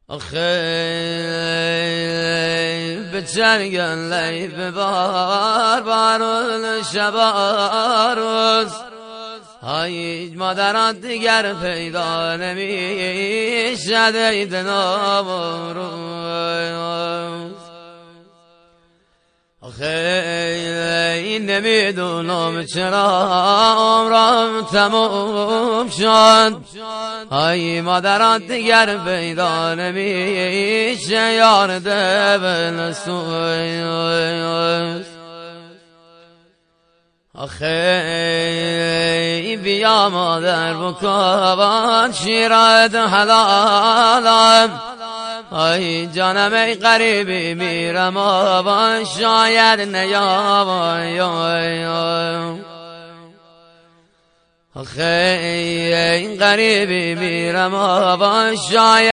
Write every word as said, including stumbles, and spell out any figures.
آخه به جنگل لی ببار بارون شبا روز های مادران دیگر پیدا نمیشد عید نوروز. آخه نمیدونم چرا عمرم تموم شد ای مادران دیگر پیدا نمیشه یار دل سوز. آخه بیا مادر بکن شیرت حلالم ای جانم ای غریبی میرم آبان شاید نیام. آخه ای غریبی میرم آبان شاید